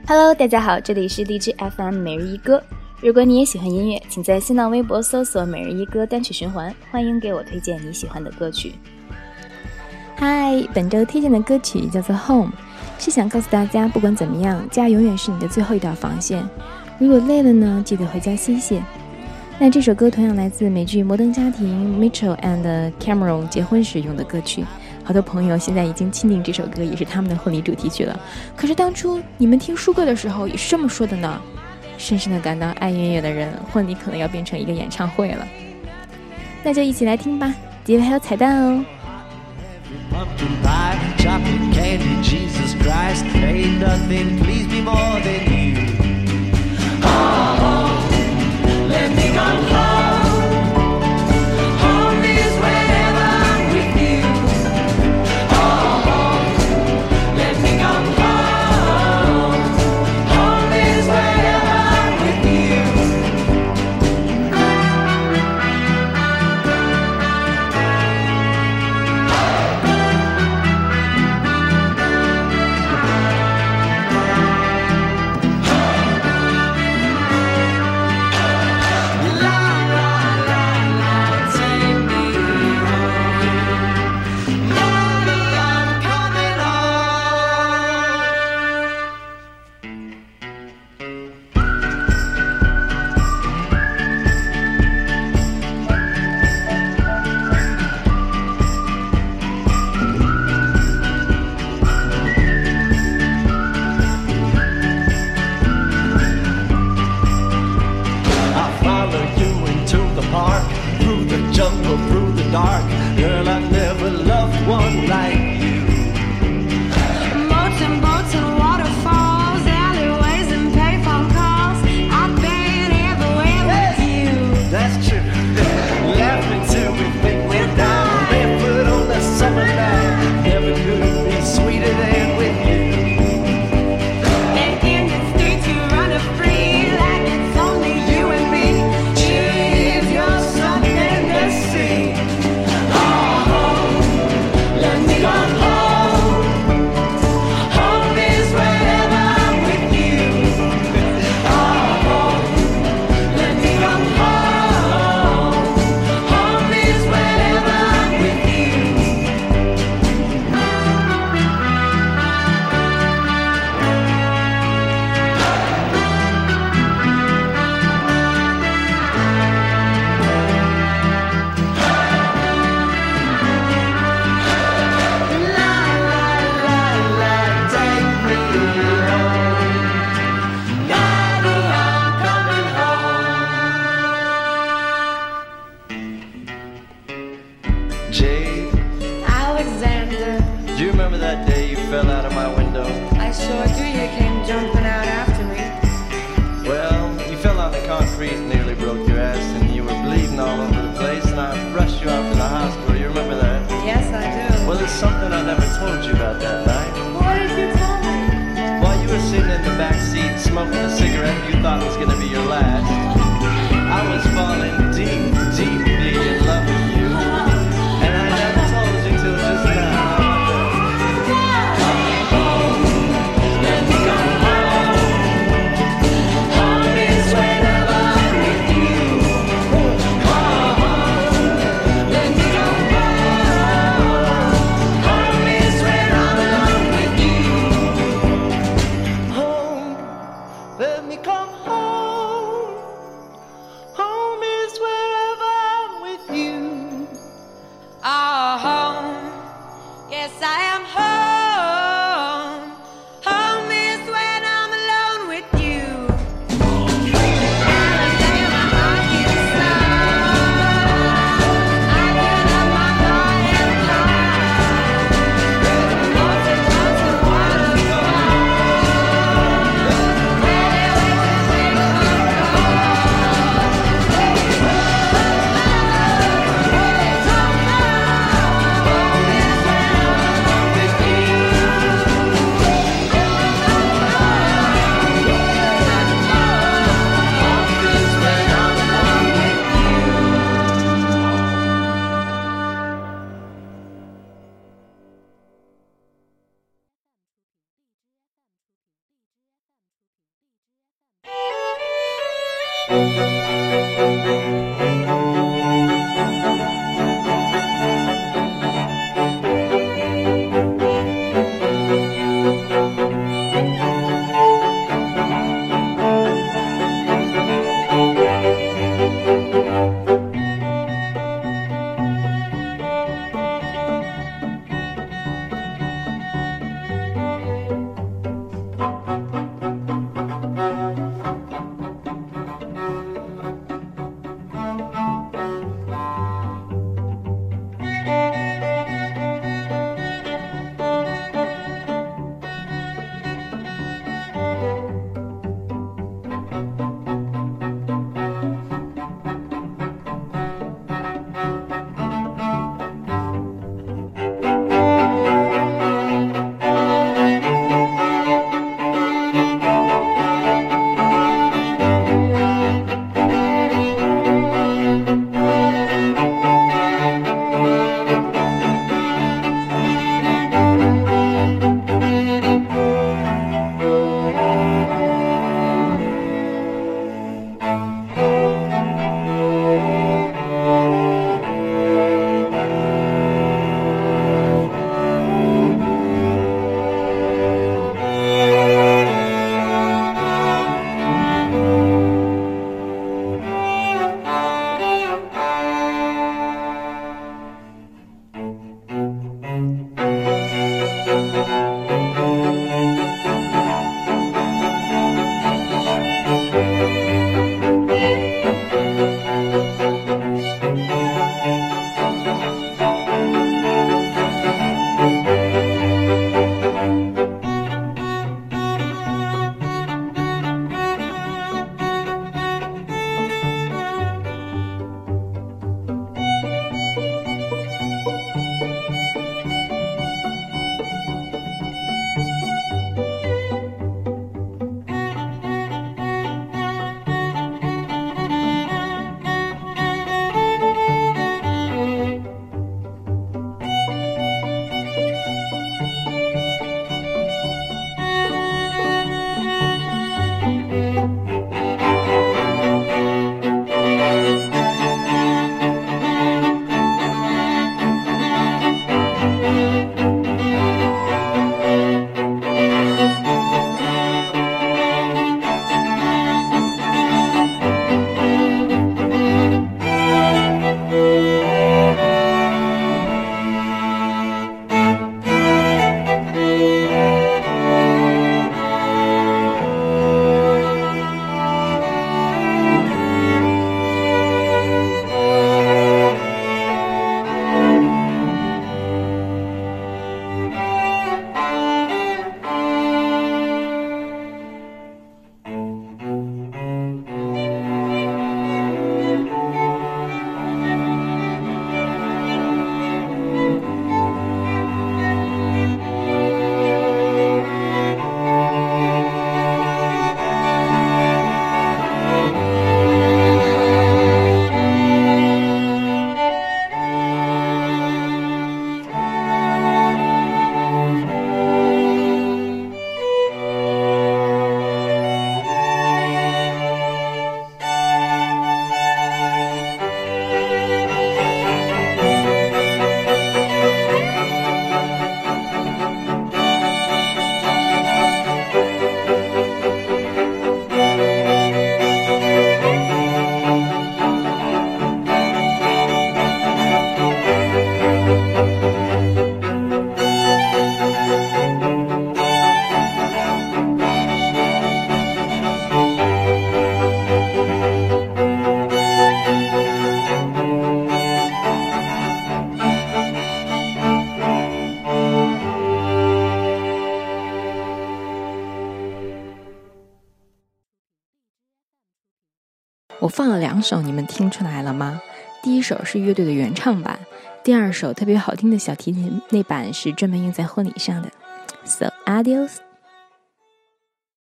Hello， 大家好，这里是荔枝 FM 每日一歌。如果你也喜欢音乐，请在新浪微博搜索每日一歌单曲循环，欢迎给我推荐你喜欢的歌曲。嗨，本周推荐的歌曲叫做 Home， 是想告诉大家，不管怎么样，家永远是你的最后一道防线。如果累了呢，记得回家歇歇。那这首歌同样来自美剧《摩登家庭》Mitchell and Cameron 结婚时用的歌曲，好多朋友现在已经钦定这首歌也是他们的婚礼主题曲了。可是当初你们听书歌的时候也是这么说的呢，深深的感到爱音乐的人婚礼可能要变成一个演唱会了。那就一起来听吧，结尾还有彩蛋哦。 Pumpkin pie, chocolate candy, Jesus Christ, ain't nothing please me more than you. Oh, let me come home. Home is wherever I'm with you. Oh, let me come home. Home is wherever I'm with you. Jungle through the dark, girl, I never loved one like you. Boats and boats and waterfalls, alleyways and payphone calls. I've been everywhere with you. That's true. Laughing till we think we're down, barefoot on a summer night. Never could be sweeter than with you. And in the streets you run free like it's only you and me. Cheers, you're something to see. Oh, let me come home. Home is wherever I'm with you. Oh, let me come home. Home is wherever I'm with you. Jade, Alexander, do you remember that day you fell out of my window? I sure do. You came jumping out after me. Well, you fell on the concrete and nearly broke your ass, and you were bleeding all over the place, and I rushed you off to the hospital. You remember that? Yes, I do. Well, there's something I never told you about that night. What did you tell me? While you were sitting in the back seat smoking a cigarette you thought was going to be your last, I was falling deeply in love with you, and I never told you till just now. Let me come home. Home is wherever I'm with you. Let me come home. Home is where I'm alone with you. Home, let me come home. Home is wherever I'm with you. Oh, home. Yes, I am home. Home is when I'm alone with you. Alabama, Arkansas. I get up my car and fly. Boats and boats and waterfalls. Alleyways and payphone calls. 我放了2首，你们听出来了吗？第一首是乐队的原唱版，第二首特别好听的小提琴那版是专门用在婚礼上的。So adios